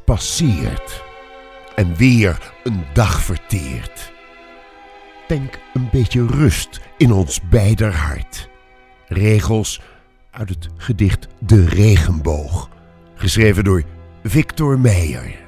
passeert en weer een dag verteert. Denk een beetje rust in ons beider hart. Regels uit het gedicht De Regenboog, geschreven door Victor Meijer.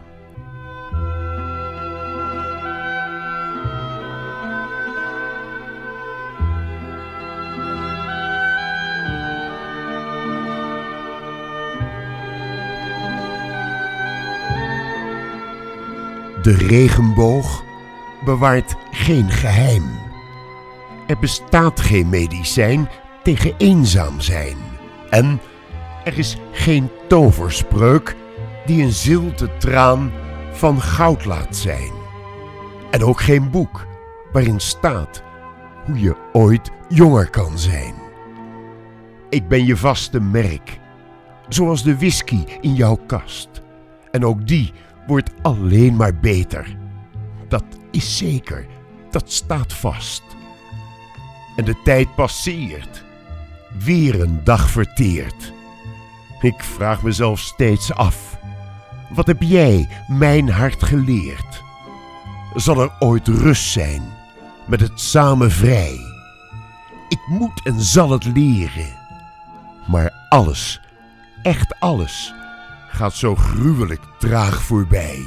De regenboog bewaart geen geheim. Er bestaat geen medicijn tegen eenzaam zijn. En er is geen toverspreuk die een zilte traan van goud laat zijn. En ook geen boek waarin staat hoe je ooit jonger kan zijn. Ik ben je vaste merk, zoals de whisky in jouw kast. En ook die wordt alleen maar beter. Dat is zeker, dat staat vast. En de tijd passeert, weer een dag verteert. Ik vraag mezelf steeds af, wat heb jij mijn hart geleerd? Zal er ooit rust zijn, met het samen vrij? Ik moet en zal het leren. Maar alles, echt alles, gaat zo gruwelijk traag voorbij.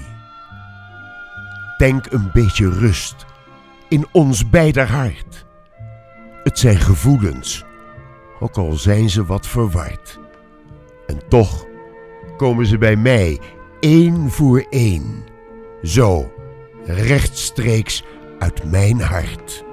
Denk een beetje rust in ons beider hart. Het zijn gevoelens, ook al zijn ze wat verward. En toch komen ze bij mij één voor één, zo rechtstreeks uit mijn hart.